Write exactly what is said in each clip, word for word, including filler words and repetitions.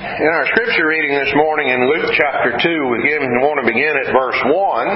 In our scripture reading this morning in Luke chapter two, we want to begin at verse one.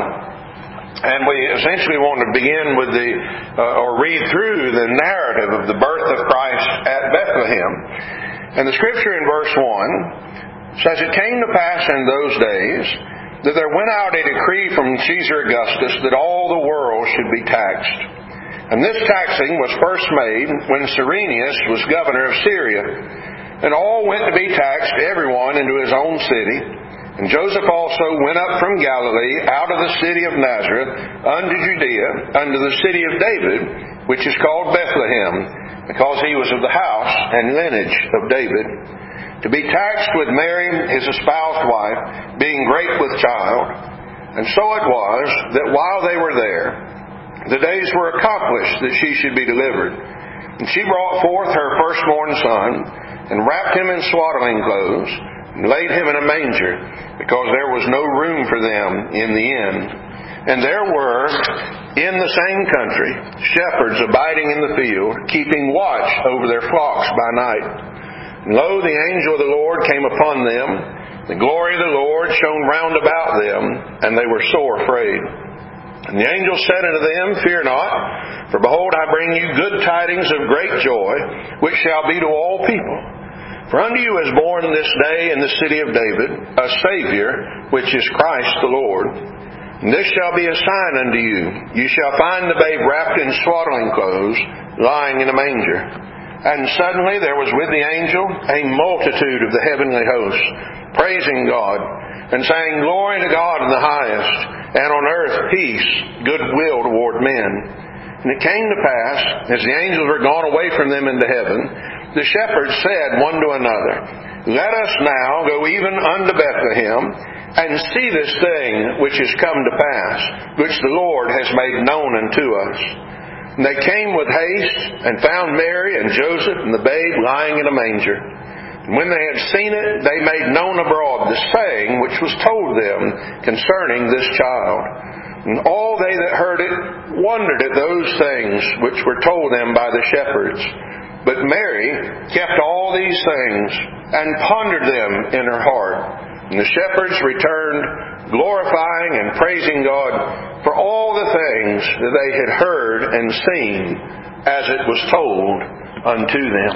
And we essentially want to begin with the, uh, or read through the narrative of the birth of Christ at Bethlehem. And the scripture in verse one says, "It came to pass in those days that there went out a decree from Caesar Augustus that all the world should be taxed. And this taxing was first made when Cyrenius was governor of Syria. And all went to be taxed, everyone into his own city. And Joseph also went up from Galilee out of the city of Nazareth unto Judea, unto the city of David, which is called Bethlehem, because he was of the house and lineage of David, to be taxed with Mary, his espoused wife, being great with child. And so it was that while they were there, the days were accomplished that she should be delivered. And she brought forth her firstborn son, and wrapped him in swaddling clothes, and laid him in a manger, because there was no room for them in the inn. And there were in the same country shepherds abiding in the field, keeping watch over their flocks by night. And lo, the angel of the Lord came upon them, the glory of the Lord shone round about them, and they were sore afraid. And the angel said unto them, Fear not, for behold, I bring you good tidings of great joy, which shall be to all people. For unto you is born this day in the city of David a Savior, which is Christ the Lord. And this shall be a sign unto you. You shall find the babe wrapped in swaddling clothes, lying in a manger. And suddenly there was with the angel a multitude of the heavenly hosts, praising God, and saying, Glory to God in the highest, and on earth peace, goodwill toward men. And it came to pass, as the angels were gone away from them into heaven, the shepherds said one to another, Let us now go even unto Bethlehem, and see this thing which is come to pass, which the Lord has made known unto us. And they came with haste, and found Mary and Joseph and the babe lying in a manger. And when they had seen it, they made known abroad the saying which was told them concerning this child. And all they that heard it wondered at those things which were told them by the shepherds. But Mary kept all these things, and pondered them in her heart. And the shepherds returned, glorifying and praising God for all the things that they had heard and seen, as it was told unto them.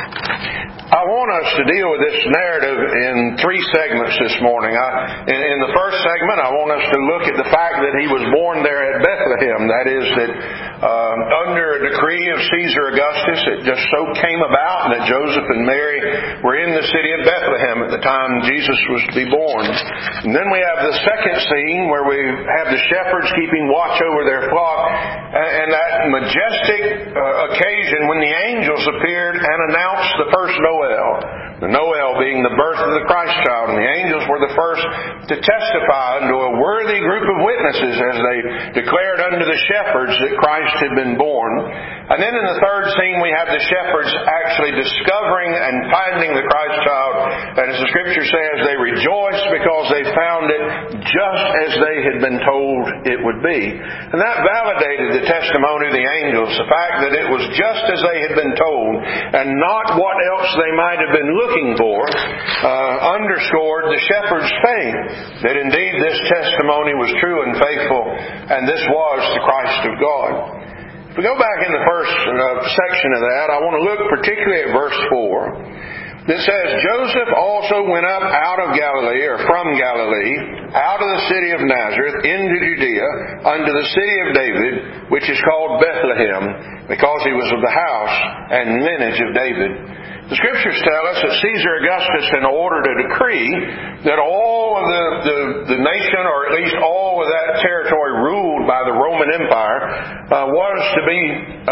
I want us to deal with this narrative in three segments this morning. I, in, in the first segment, I want us to look at the fact that he was born there at Bethlehem. That is, that um, under a decree of Caesar Augustus, it just so came about that Joseph and Mary were in the city of Bethlehem at the time Jesus was to be born. And then we have the second scene where we have the shepherds keeping watch over their flock, and, and that majestic uh, occasion when the angels appeared and announced the first Noel. The Noel being the birth of the Christ child. And the angels were the first to testify unto a worthy group of witnesses as they declared unto the shepherds that Christ had been born. And then in the third scene we have the shepherds actually discovering and finding the Christ child. And as the Scripture says, they rejoiced because they found it just as they had been told it would be. And that validated the testimony of the angels, the fact that it was just as they had been told and not what else they might have been looking for, uh, underscored the shepherd's faith that indeed this testimony was true and faithful, and this was the Christ of God. If we go back in the first uh, section of that, I want to look particularly at verse four. That says, Joseph also went up out of Galilee, or from Galilee, out of the city of Nazareth, into Judea, unto the city of David, which is called Bethlehem, because he was of the house and lineage of David. The Scriptures tell us that Caesar Augustus had ordered a decree that all of the, the, the nation, or at least all of that territory ruled by the Roman Empire, uh, was to be...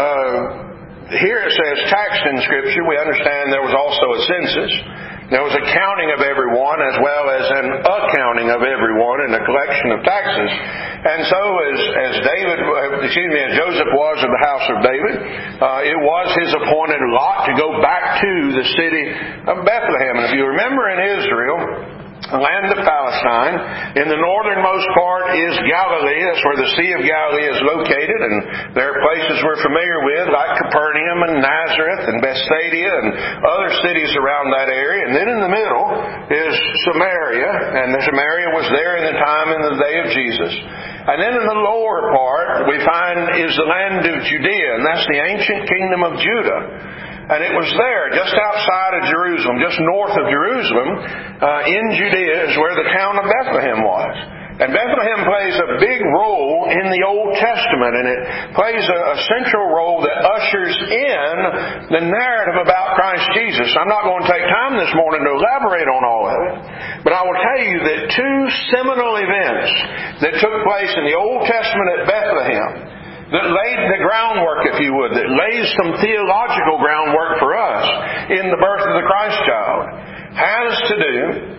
Uh, Here it says taxed in Scripture. We understand there was also a census. There was a counting of everyone as well as an accounting of everyone and a collection of taxes. And so as, as David, excuse me, as Joseph was of the house of David, uh, it was his appointed lot to go back to the city of Bethlehem. And if you remember in Israel, the land of Palestine. In the northernmost part is Galilee. That's where the Sea of Galilee is located. And there are places we're familiar with, like Capernaum and Nazareth and Bethsaida and other cities around that area. And then in the middle is Samaria. And Samaria was there in the time in the day of Jesus. And then in the lower part we find is the land of Judea. And that's the ancient kingdom of Judah. And it was there, just outside of Jerusalem, just north of Jerusalem, uh, in Judea is where the town of Bethlehem was. And Bethlehem plays a big role in the Old Testament, and it plays a, a central role that ushers in the narrative about Christ Jesus. I'm not going to take time this morning to elaborate on all of it, but I will tell you that two seminal events that took place in the Old Testament at Bethlehem that laid the groundwork, if you would, that lays some theological groundwork for us in the birth of the Christ child, has to do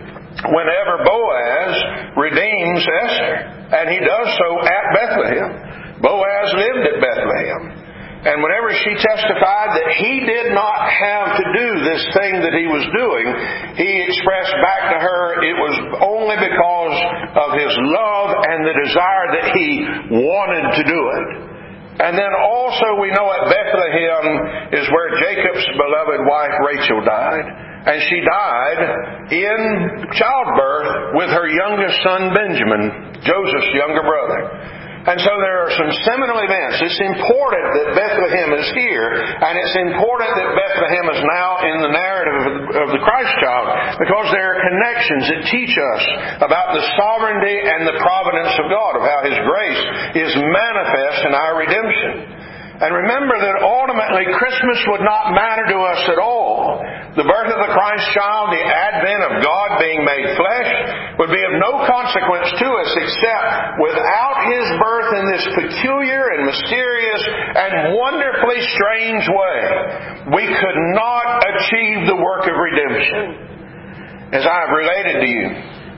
whenever Boaz redeems Esther. And he does so at Bethlehem. Boaz lived at Bethlehem. And whenever she testified that he did not have to do this thing that he was doing, he expressed back to her it was only because of his love and the desire that he wanted to do it. And then also we know at Bethlehem is where Jacob's beloved wife Rachel died. And she died in childbirth with her youngest son Benjamin, Joseph's younger brother. And so there are some seminal events. It's important that Bethlehem is here, and it's important that Bethlehem is now in the narrative of the Christ child, because there are connections that teach us about the sovereignty and the providence of God, of how His grace is manifest in our redemption. And remember that ultimately Christmas would not matter to us at all. The birth of the Christ child, the advent of God being made flesh, would be of no consequence to us except without His birth in this peculiar and mysterious and wonderfully strange way, we could not achieve the work of redemption. As I have related to you,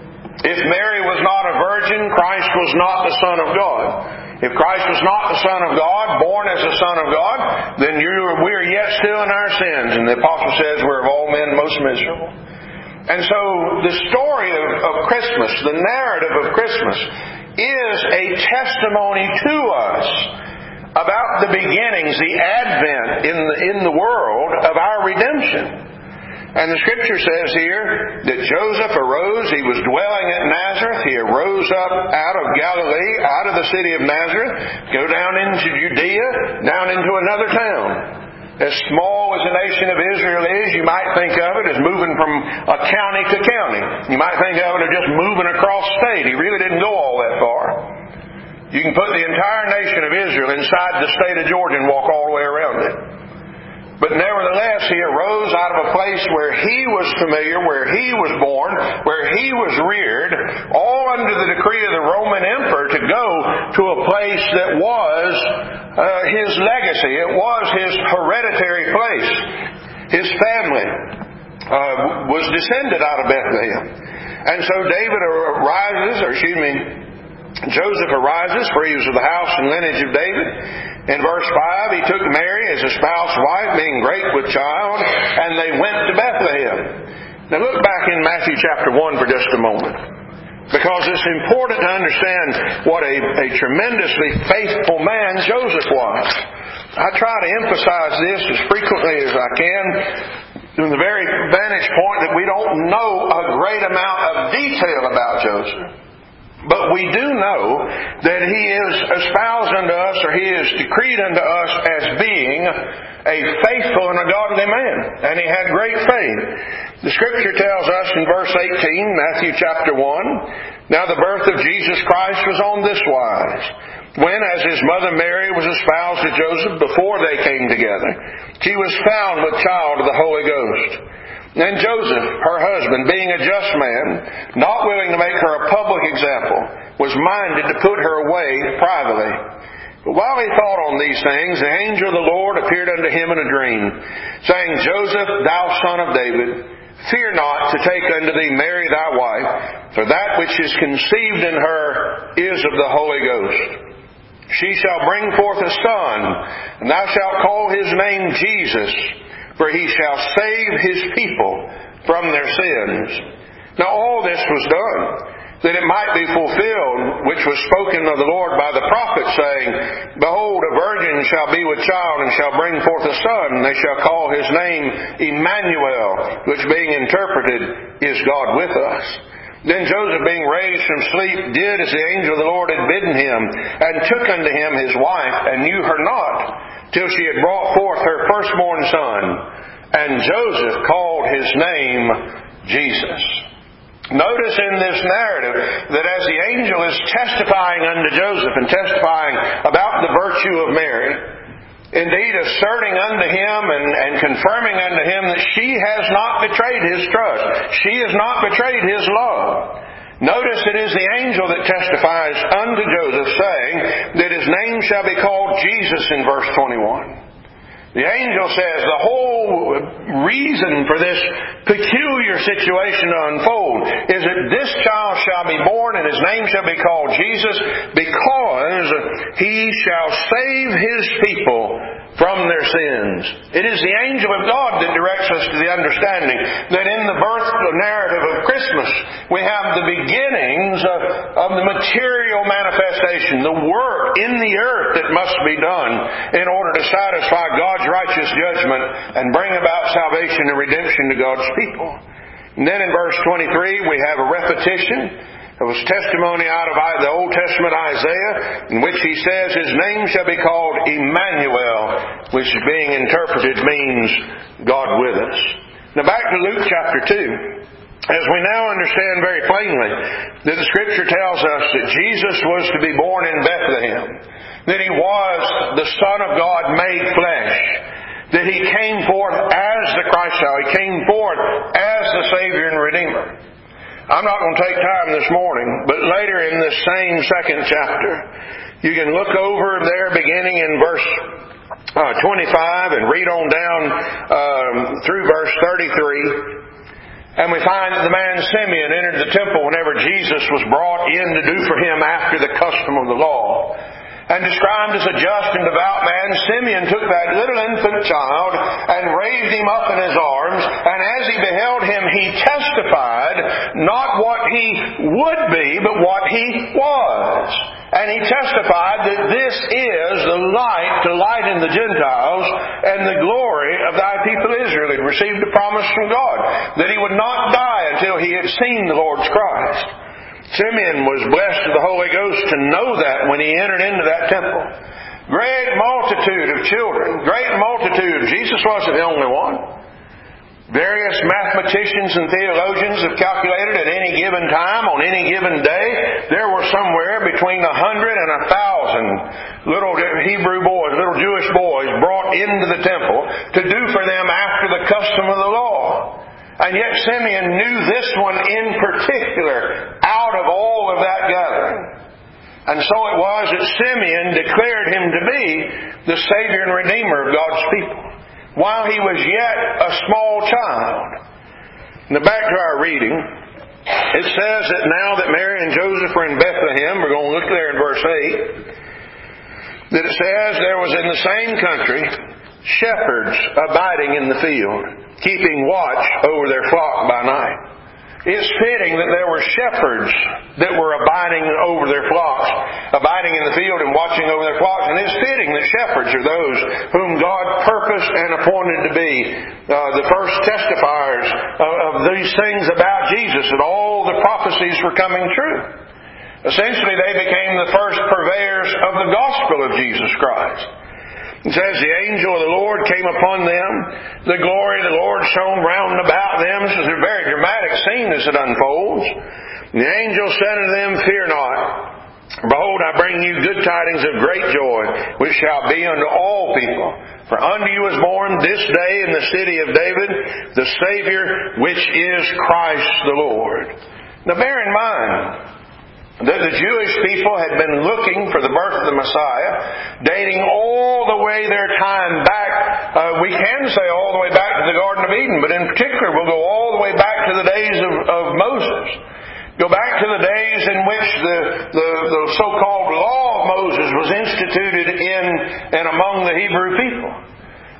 if Mary was not a virgin, Christ was not the Son of God. If Christ was not the Son of God, born as the Son of God, then you, we are yet still in our sins. And the Apostle says we're of all men most miserable. And so the story of, of Christmas, the narrative of Christmas, is a testimony to us about the beginnings, the advent in the, in the world of our redemption. And the Scripture says here that Joseph arose. He was dwelling at Nazareth. He arose up out of Galilee, out of the city of Nazareth, go down into Judea, down into another town. As small as the nation of Israel is, you might think of it as moving from a county to county. You might think of it as just moving across state. He really didn't go all that far. You can put the entire nation of Israel inside the state of Georgia and walk all the way around it. But nevertheless, he arose out of a place where he was familiar, where he was born, where he was reared, all under the decree of the Roman emperor to go to a place that was uh, his legacy. It was his hereditary place. His family uh, was descended out of Bethlehem. And so David arises, or excuse me, Joseph arises, for he was of the house and lineage of David. In verse five, he took Mary as a spouse wife, being great with child, and they went to Bethlehem. Now look back in Matthew chapter one for just a moment, because it's important to understand what a, a tremendously faithful man Joseph was. I try to emphasize this as frequently as I can, from the very vantage point that we don't know a great amount of detail about Joseph. But we do know that he is espoused unto us, or he is decreed unto us as being a faithful and a godly man. And he had great faith. The Scripture tells us in verse eighteen, Matthew chapter one, now the birth of Jesus Christ was on this wise. When, as his mother Mary was espoused to Joseph before they came together, she was found with child of the Holy Ghost. And Joseph, her husband, being a just man, not willing to make her a public example, was minded to put her away privately. But while he thought on these things, the angel of the Lord appeared unto him in a dream, saying, Joseph, thou son of David, fear not to take unto thee Mary thy wife, for that which is conceived in her is of the Holy Ghost. She shall bring forth a son, and thou shalt call his name Jesus, for he shall save his people from their sins. Now all this was done, that it might be fulfilled, which was spoken of the Lord by the prophet, saying, Behold, a virgin shall be with child, and shall bring forth a son, and they shall call his name Emmanuel, which being interpreted is God with us. Then Joseph, being raised from sleep, did as the angel of the Lord had bidden him, and took unto him his wife, and knew her not, till she had brought forth her firstborn son. And Joseph called his name Jesus. Notice in this narrative that as the angel is testifying unto Joseph and testifying about the virtue of Mary, indeed asserting unto him and, and confirming unto him that she has not betrayed his trust. She has not betrayed his love. Notice it is the angel that testifies unto Joseph, saying that his name shall be called Jesus in verse twenty-one. The angel says the whole reason for this peculiar situation to unfold is that this child shall be born and his name shall be called Jesus, because he shall save his people from their sins. It is the angel of God that directs us to the understanding that in the birth narrative of Christmas we have the beginnings of, of the material manifestation, the work in the earth that must be done in order to satisfy God's righteous judgment and bring about salvation and redemption to God's people. And then in verse twenty-three we have a repetition. There was testimony out of the Old Testament Isaiah, in which he says his name shall be called Emmanuel, which being interpreted means God with us. Now back to Luke chapter two. As we now understand very plainly that the Scripture tells us that Jesus was to be born in Bethlehem, that He was the Son of God made flesh, that He came forth as the Christ child, He came forth as the Savior and Redeemer. I'm not going to take time this morning, but later in this same second chapter, you can look over there beginning in verse uh, twenty-five and read on down um, through verse thirty-three. And we find that the man Simeon entered the temple whenever Jesus was brought in to do for him after the custom of the law. And described as a just and devout man, Simeon took that little infant child and raised him up in his arms. And as he beheld him, he testified not what he would be, but what he was. And he testified that this is the light to lighten the Gentiles and the glory of thy people Israel. He had received a promise from God that he would not die until he had seen the Lord's Christ. Simeon was blessed with the Holy Ghost to know that when he entered into that temple. Great multitude of children, great multitude. Jesus wasn't the only one. Various mathematicians and theologians have calculated at any given time, on any given day, there were somewhere between a hundred and a thousand little Hebrew boys, little Jewish boys brought into the temple to do for them after the custom of the law. And yet Simeon knew this one in particular out of all of that gathering. And so it was that Simeon declared him to be the Savior and Redeemer of God's people, while he was yet a small child. Now back to our reading. It says that now that Mary and Joseph were in Bethlehem, we're going to look there in verse eight, that it says there was in the same country shepherds abiding in the field, keeping watch over their flock by night. It's fitting that there were shepherds that were abiding over their flocks, abiding in the field and watching over their flocks. And it's fitting that shepherds are those whom God purposed and appointed to be uh, the first testifiers of, of these things about Jesus, that all the prophecies were coming true. Essentially, they became the first purveyors of the gospel of Jesus Christ. It says, the angel of the Lord came upon them. The glory of the Lord shone round about them. This is a very dramatic scene as it unfolds. The angel said unto them, Fear not. Behold, I bring you good tidings of great joy, which shall be unto all people. For unto you is born this day in the city of David the Savior, which is Christ the Lord. Now bear in mind that the Jewish people had been looking for the birth of the Messiah, dating all the way their time back. Uh, we can say all the way back to the Garden of Eden, but in particular we'll go all the way back to the days of, of Moses. Go back to the days in which the, the, the so-called law of Moses was instituted in and among the Hebrew people.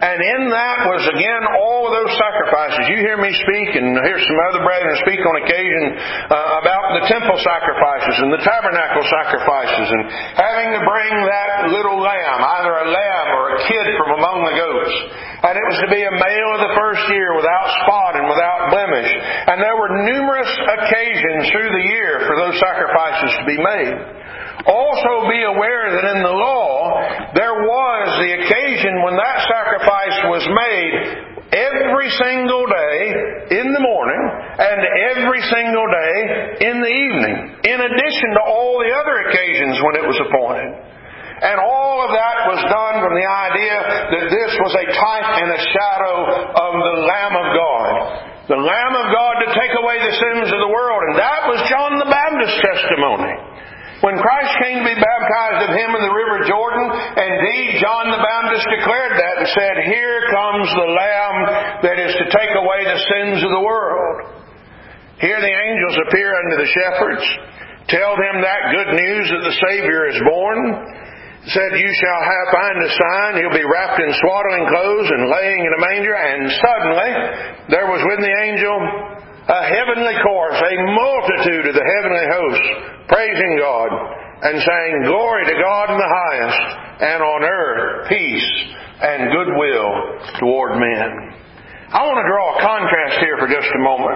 And in that was, again, all of those sacrifices. You hear me speak, and hear some other brethren speak on occasion uh, about the temple sacrifices and the tabernacle sacrifices, and having to bring that little lamb, either a lamb or a kid from among the goats. And it was to be a male of the first year, without spot and without blemish. And there were numerous occasions through the year for those sacrifices to be made. Also be aware that in the law, there was the occasion when that sacrifice was made every single day in the morning and every single day in the evening, in addition to all the other occasions when it was appointed. And all of that was done from the idea that this was a type and a shadow of the Lamb of God. The Lamb of God to take away the sins of the world. And that was John the Baptist's testimony. When Christ came to be baptized of Him in the river Jordan, indeed John the Baptist declared that and said, "Here comes the Lamb that is to take away the sins of the world." Here the angels appear unto the shepherds, tell them that good news that the Savior is born. Said, "You shall have find a sign. He'll be wrapped in swaddling clothes and laying in a manger." And suddenly there was with the angel a heavenly chorus, a multitude of the heavenly hosts, praising God and saying, "Glory to God in the highest, and on earth peace and goodwill toward men." I want to draw a contrast here for just a moment.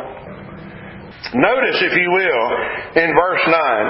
Notice, if you will, in verse nine,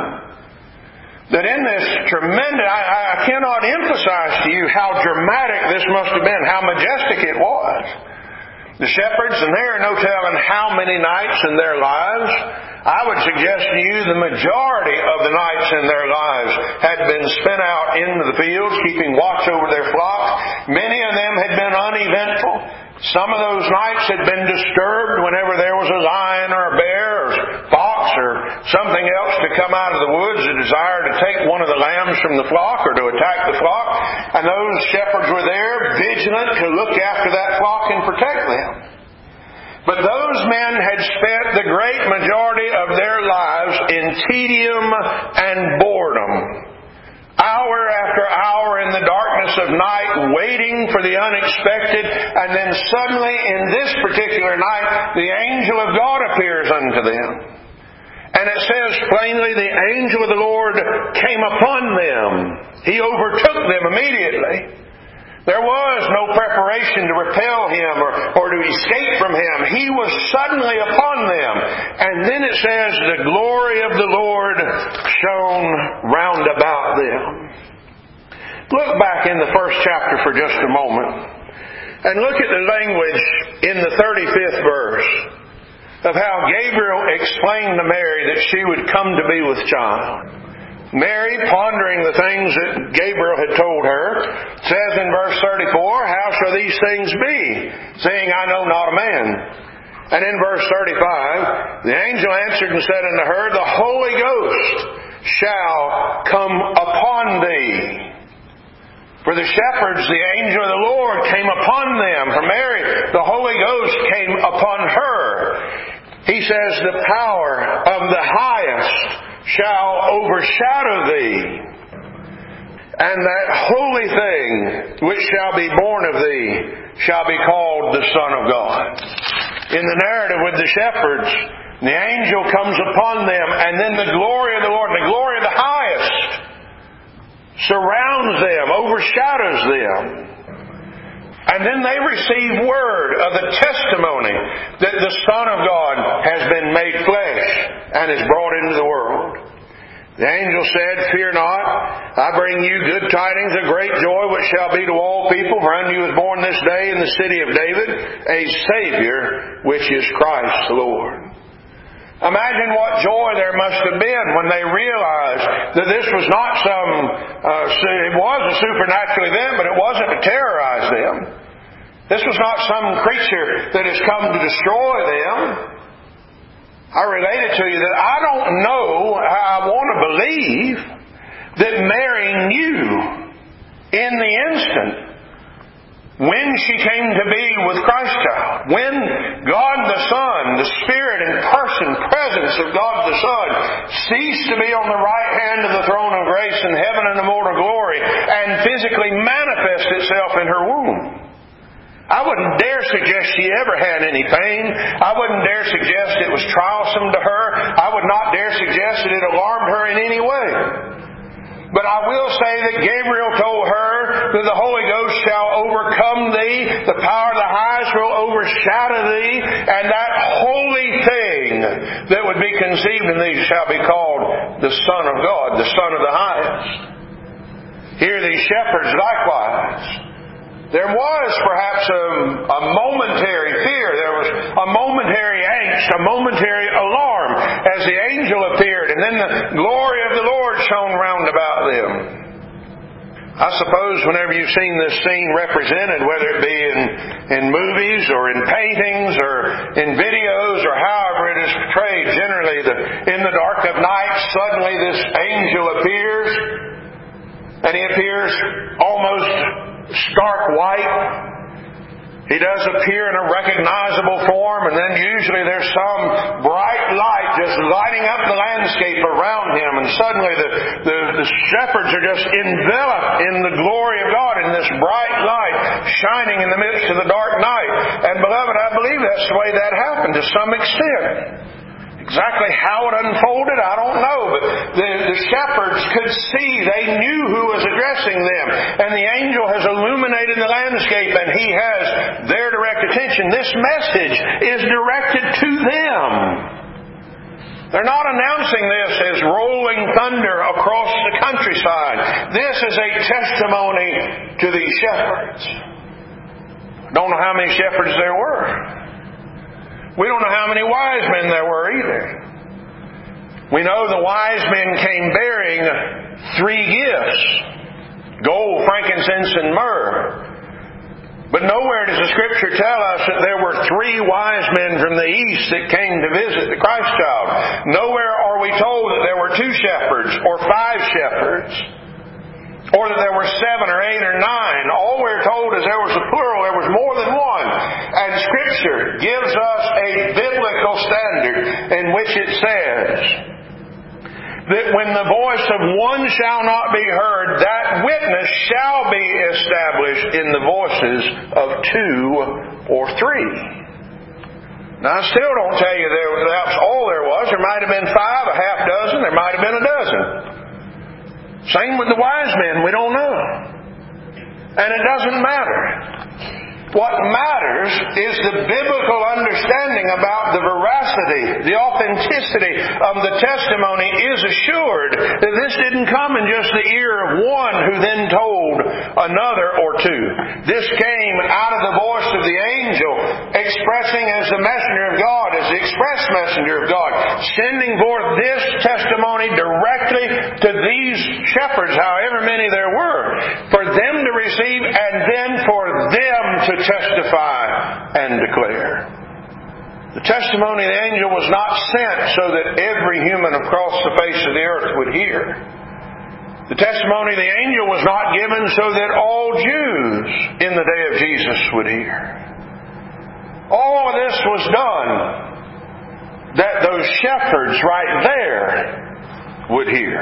that in this tremendous, I, I cannot emphasize to you how dramatic this must have been, how majestic it was. The shepherds, and there are no telling how many nights in their lives, I would suggest to you the majority of the nights in their lives had been spent out into the fields, keeping watch over their flock. Many of them had been uneventful. Some of those nights had been disturbed whenever there was a lion or a bear or fox or something else to come out of the woods, a desire to take one of the lambs from the flock or to attack the flock. And those shepherds were there, vigilant to look after that flock and protect them. But those men had spent the great majority of their lives in tedium and boredom. Hour after hour in the darkness of night, waiting for the unexpected, and then suddenly in this particular night, the angel of God appears unto them. And it says plainly, the angel of the Lord came upon them. He overtook them immediately. There was no preparation to repel him or, or to escape from him. He was suddenly upon them. And then it says, the glory of the Lord shone round about them. Look back in the first chapter for just a moment and look at the language in the thirty-fifth verse of how Gabriel explained to Mary that she would come to be with child. Mary, pondering the things that Gabriel had told her, says in verse thirty-four, "How shall these things be, seeing I know not a man?" And in verse thirty-five, the angel answered and said unto her, "The Holy Ghost shall come upon thee." For the shepherds, the angel of the Lord came upon them. For Mary, the Holy Ghost came upon her. He says, "The power of the highest shall overshadow thee, and that holy thing which shall be born of thee shall be called the Son of God." In the narrative with the shepherds, the angel comes upon them, and then the glory of the Lord, the glory of the highest, surrounds them, overshadows them. And then they receive word of the testimony that the Son of God has been made flesh and is brought into the world. The angel said, "Fear not, I bring you good tidings of great joy, which shall be to all people. For unto you is born this day in the city of David a Savior, which is Christ the Lord." Imagine what joy there must have been when they realized that this was not some, uh, it was a supernatural event, but it wasn't to terrorize them. This was not some creature that has come to destroy them. I related to you that I don't know, I want to believe that Mary knew in the instant when she came to be with Christ child, when God the Son, the Spirit and person, presence of God the Son, ceased to be on the right hand of the throne of grace in heaven and immortal glory, and physically manifest itself in her womb. I wouldn't dare suggest she ever had any pain. I wouldn't dare suggest it was troublesome to her. I would not dare suggest that it alarmed her in any way. But I will say that Gabriel told her that the Holy Ghost shall overcome thee, the power of the highest will overshadow thee, and that holy thing that would be conceived in thee shall be called the Son of God, the Son of the highest. Here these shepherds likewise. There was perhaps a, a momentary fear. There was a momentary angst, a momentary alarm as the angel appeared, and then the glory of the Lord shone round about them. I suppose whenever you've seen this scene represented, whether it be in, in movies or in paintings or in videos or however it is portrayed, generally the, in the dark of night, suddenly this angel appears, and he appears almost stark white. He does appear in a recognizable form, and then usually there's some bright light just lighting up the landscape around him, and suddenly the, the, the shepherds are just enveloped in the glory of God, in this bright light shining in the midst of the dark night. And beloved, I believe that's the way that happened to some extent. Exactly how it unfolded, I don't know. But the, the shepherds could see. They knew who was addressing them. And the angel has illuminated the landscape, and he has their direct attention. This message is directed to them. They're not announcing this as rolling thunder across the countryside. This is a testimony to these shepherds. Don't know how many shepherds there were. We don't know how many wise men there were either. We know the wise men came bearing three gifts: gold, frankincense, and myrrh. But nowhere does the Scripture tell us that there were three wise men from the east that came to visit the Christ child. Nowhere are we told that there were two shepherds or five shepherds, or that there were seven or eight or nine. All we're told is there was a plural, there was more than one. And Scripture gives us a biblical standard in which it says that when the voice of one shall not be heard, that witness shall be established in the voices of two or three. Now, I still don't tell you there, that's all there was. There might have been five, a half dozen, there might have been a dozen. Same with the wise men, we don't know. And it doesn't matter. What matters is the biblical understanding about the veracity, the authenticity of the testimony is assured that this didn't come in just the ear of one who then told another or two. This came out of the voice of the angel expressing as the messenger of God, as the express messenger of God, sending forth this testimony directly to these shepherds, however many there were, for them to receive and then for them to testify and declare. The testimony of the angel was not sent so that every human across the face of the earth would hear. The testimony of the angel was not given so that all Jews in the day of Jesus would hear. All of this was done that those shepherds right there would hear.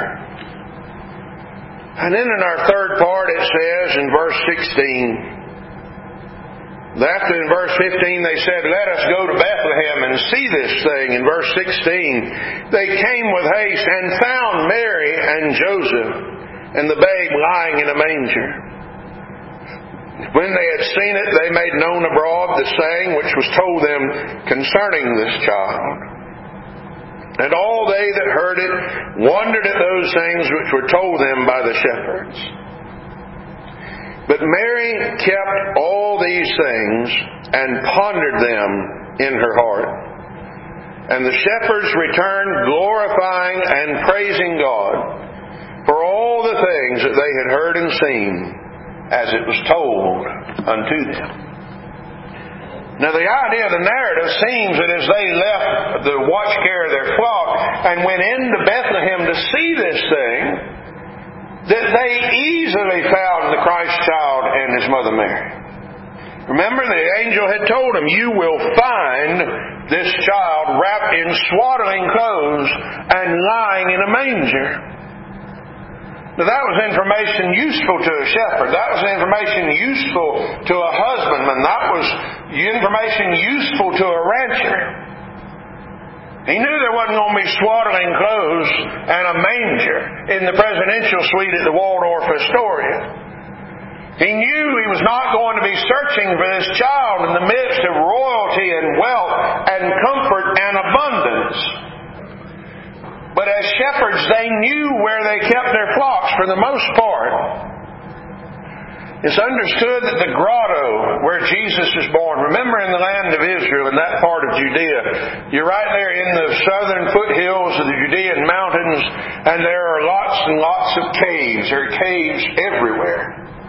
And then in our third part it says in verse sixteen, after in verse fifteen they said, "Let us go to Bethlehem and see this thing." In verse sixteen, they came with haste and found Mary and Joseph and the babe lying in a manger. When they had seen it, they made known abroad the saying which was told them concerning this child. And all they that heard it wondered at those things which were told them by the shepherds. But Mary kept all these things and pondered them in her heart. And the shepherds returned glorifying and praising God for all the things that they had heard and seen as it was told unto them. Now the idea of the narrative seems that as they left the watch care of their flock and went into Bethlehem to see this thing, that they easily found the Christ child and His mother Mary. Remember, the angel had told them, "You will find this child wrapped in swaddling clothes and lying in a manger." Now, that was information useful to a shepherd. That was information useful to a husbandman. That was information useful to a rancher. He knew there wasn't going to be swaddling clothes and a manger in the presidential suite at the Waldorf Astoria. He knew he was not going to be searching for this child in the midst of royalty and wealth and comfort and abundance. But as shepherds, they knew where they kept their flocks for the most part. It's understood that the grotto where Jesus is born, remember in the land of Israel, in that part of Judea, you're right there in the southern foothills of the Judean mountains, and there are lots and lots of caves. There are caves everywhere.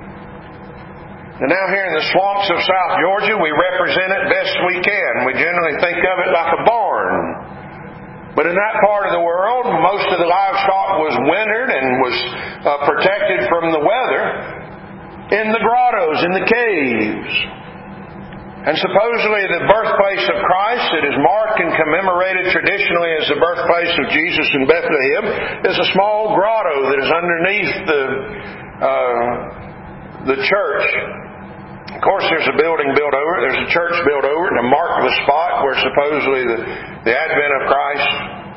And now here in the swamps of South Georgia, we represent it best we can. We generally think of it like a barn. But in that part of the world, most of the livestock was wintered and was uh, protected from the weather in the grottos, in the caves. And supposedly the birthplace of Christ, that is marked and commemorated traditionally as the birthplace of Jesus in Bethlehem, is a small grotto that is underneath the uh, the church. Of course, there's a building built over it. There's a church built over it to mark the spot where supposedly the, the advent of Christ.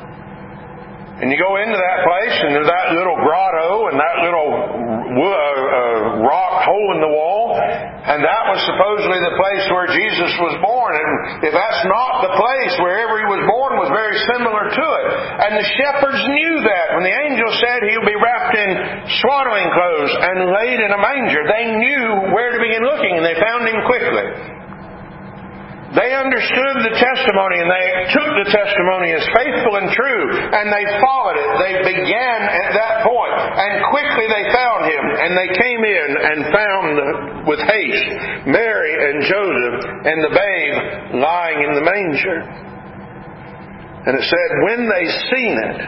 And you go into that place, and there's that little grotto and that little uh, uh, rock hole in the wall, and that was supposedly the place where Jesus was born. And if that's not the place, wherever He was born was very similar to it. And the shepherds knew that. When the angel said He'll be wrapped in swaddling clothes and laid in a manger, they knew where to begin looking, and they found Him quickly. They understood the testimony, and they took the testimony as faithful and true, and they followed it. They began at that point, and quickly they found Him, and they came in and found with haste Mary and Joseph and the babe lying in the manger. And it said, when they seen it.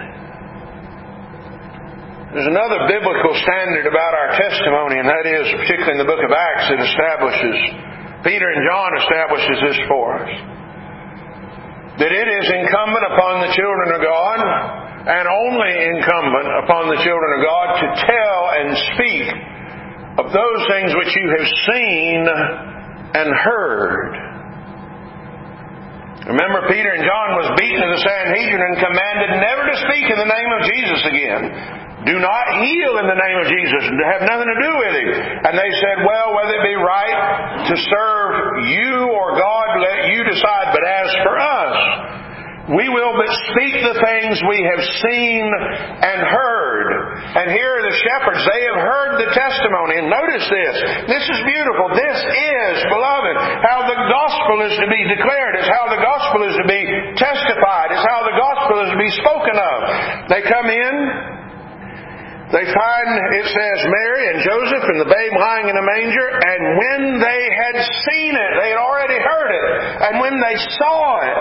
There's another biblical standard about our testimony, and that is, particularly in the book of Acts, it establishes Peter and John establishes this for us. That it is incumbent upon the children of God, and only incumbent upon the children of God, to tell and speak of those things which you have seen and heard. Remember, Peter and John was beaten to the Sanhedrin and commanded never to speak in the name of Jesus again. Do not heal in the name of Jesus. Have nothing to do with Him. And they said, well, whether it be right to serve you or God, let you decide. But as for us, we will but speak the things we have seen and heard. And here are the shepherds. They have heard the testimony. And notice this. This is beautiful. This is, beloved, how the gospel is to be declared. It's how the gospel is to be testified. It's how the gospel is to be spoken of. They come in. They find, it says, Mary and Joseph and the babe lying in a manger. And when they had seen it, they had already heard it. And when they saw it,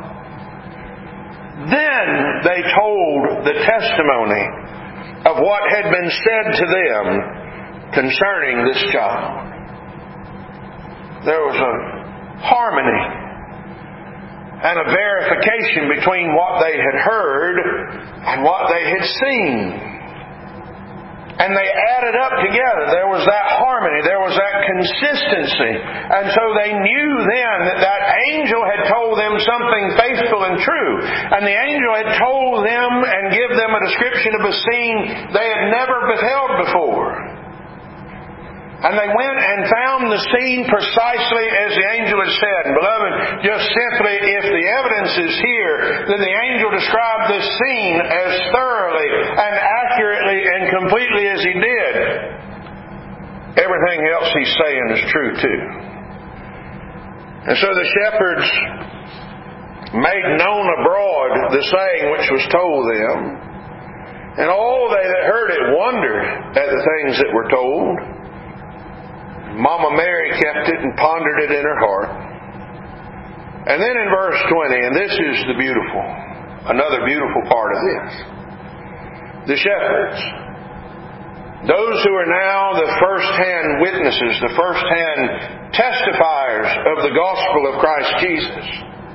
then they told the testimony of what had been said to them concerning this child. There was a harmony and a verification between what they had heard and what they had seen. And they added up together. There was that harmony. There was that consistency. And so they knew then that that angel had told them something faithful and true. And the angel had told them and given them a description of a scene they had never beheld before. And they went and found the scene precisely as the angel had said. And beloved, just simply, if the evidence is here, then the angel described this scene as thoroughly and accurately and completely as he did. Everything else he's saying is true too. And so the shepherds made known abroad the saying which was told them. And all they that heard it wondered at the things that were told. Mama Mary kept it and pondered it in her heart. And then in verse twenty, and this is the beautiful, another beautiful part of this. The shepherds, those who are now the first-hand witnesses, the first-hand testifiers of the gospel of Christ Jesus,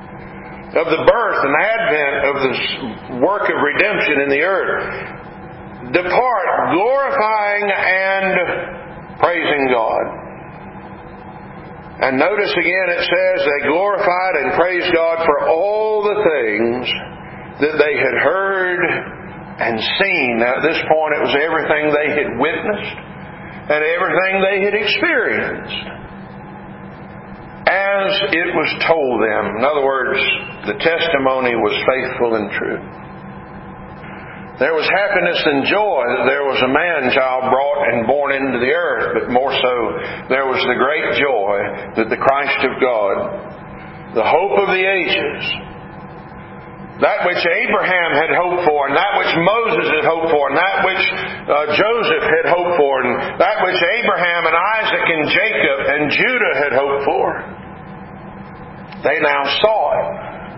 of the birth and advent of this work of redemption in the earth, depart glorifying and praising God. And notice again it says they glorified and praised God for all the things that they had heard and seen. Now at this point it was everything they had witnessed and everything they had experienced as it was told them. In other words, the testimony was faithful and true. There was happiness and joy that there was a man-child brought and born into the earth, but more so, there was the great joy that the Christ of God, the hope of the ages, that which Abraham had hoped for, and that which Moses had hoped for, and that which uh, Joseph had hoped for, and that which Abraham and Isaac and Jacob and Judah had hoped for, they now saw it.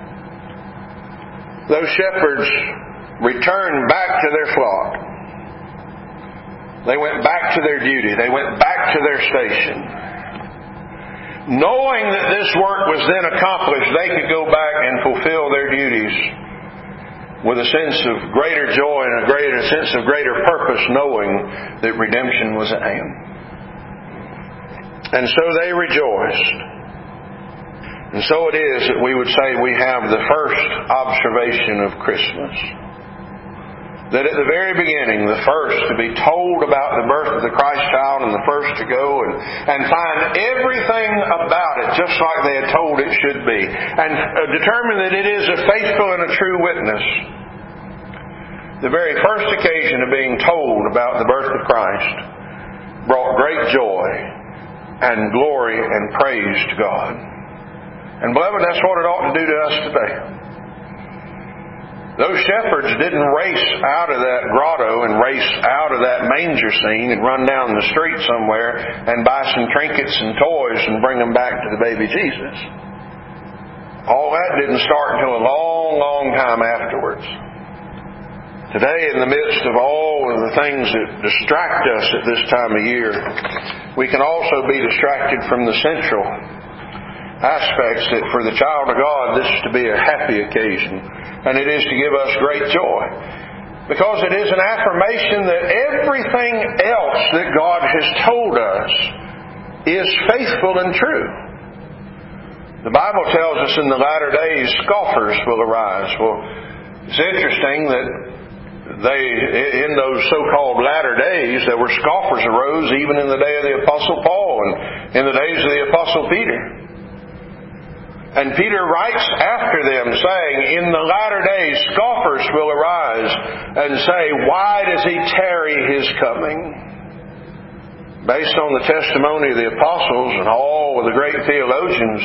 Those shepherds returned back to their flock. They went back to their duty. They went back to their station. Knowing that this work was then accomplished, they could go back and fulfill their duties with a sense of greater joy and a greater sense of greater purpose, knowing that redemption was at hand. And so they rejoiced. And so it is that we would say we have the first observation of Christmas. That at the very beginning, the first to be told about the birth of the Christ child and the first to go and, and find everything about it just like they had told it should be. And uh, determine that it is a faithful and a true witness. The very first occasion of being told about the birth of Christ brought great joy and glory and praise to God. And beloved, that's what it ought to do to us today. Those shepherds didn't race out of that grotto and race out of that manger scene and run down the street somewhere and buy some trinkets and toys and bring them back to the baby Jesus. All that didn't start until a long, long time afterwards. Today, in the midst of all of the things that distract us at this time of year, we can also be distracted from the central aspects that for the child of God, this is to be a happy occasion. And it is to give us great joy. Because it is an affirmation that everything else that God has told us is faithful and true. The Bible tells us in the latter days, scoffers will arise. Well, it's interesting that they, in those so-called latter days, there were scoffers arose even in the day of the Apostle Paul and in the days of the Apostle Peter. And Peter writes after them saying, in the latter days scoffers will arise and say, why does he tarry his coming? Based on the testimony of the apostles and all of the great theologians,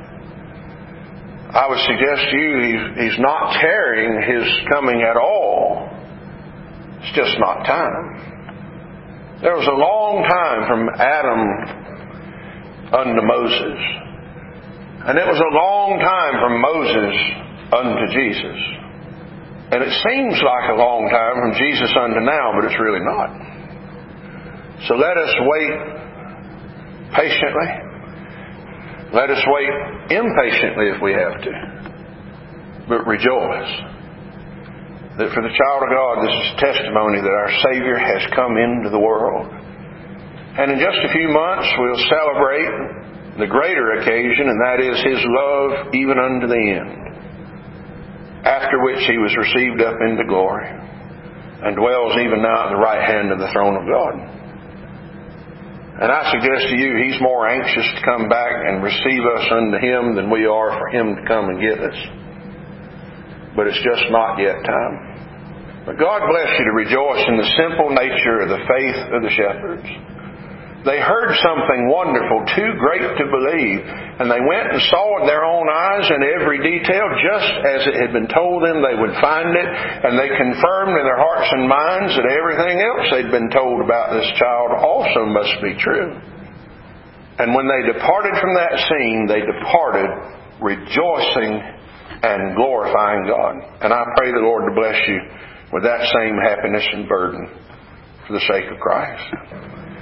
I would suggest to you he's not tarrying his coming at all. It's just not time. There was a long time from Adam unto Moses. And it was a long time from Moses unto Jesus. And it seems like a long time from Jesus unto now, but it's really not. So let us wait patiently. Let us wait impatiently if we have to. But rejoice that for the child of God, this is testimony that our Savior has come into the world. And in just a few months, we'll celebrate the greater occasion, and that is His love even unto the end, after which He was received up into glory and dwells even now at the right hand of the throne of God. And I suggest to you, He's more anxious to come back and receive us unto Him than we are for Him to come and get us. But it's just not yet time. But God bless you to rejoice in the simple nature of the faith of the shepherds. They heard something wonderful, too great to believe, and they went and saw with their own eyes in every detail, just as it had been told them they would find it, and they confirmed in their hearts and minds that everything else they'd been told about this child also must be true. And when they departed from that scene, they departed rejoicing and glorifying God. And I pray the Lord to bless you with that same happiness and burden for the sake of Christ.